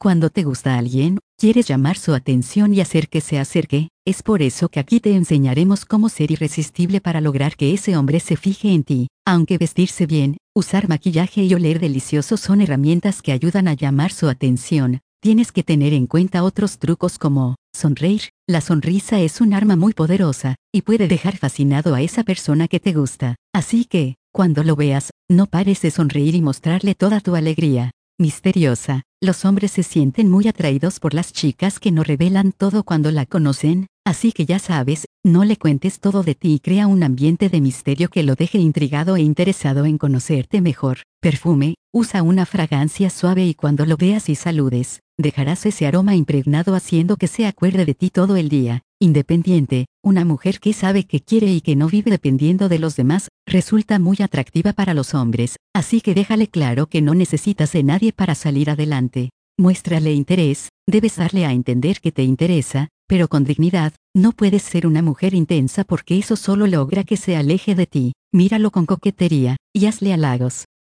Cuando te gusta alguien, quieres llamar su atención y hacer que se acerque. Es por eso que aquí te enseñaremos cómo ser irresistible para lograr que ese hombre se fije en ti. Aunque vestirse bien, usar maquillaje y oler delicioso son herramientas que ayudan a llamar su atención, tienes que tener en cuenta otros trucos como sonreír. La sonrisa es un arma muy poderosa, y puede dejar fascinado a esa persona que te gusta. Así que, cuando lo veas, no pares de sonreír y mostrarle toda tu alegría. Misteriosa. Los hombres se sienten muy atraídos por las chicas que no revelan todo cuando la conocen, así que ya sabes, no le cuentes todo de ti y crea un ambiente de misterio que lo deje intrigado e interesado en conocerte mejor. Perfume. Usa una fragancia suave y cuando lo veas y saludes, dejarás ese aroma impregnado haciendo que se acuerde de ti todo el día. Independiente. Una mujer que sabe que quiere y que no vive dependiendo de los demás, resulta muy atractiva para los hombres, así que déjale claro que no necesitas de nadie para salir adelante. Muéstrale interés, debes darle a entender que te interesa, pero con dignidad. No puedes ser una mujer intensa porque eso solo logra que se aleje de ti. Míralo con coquetería, y hazle halagos.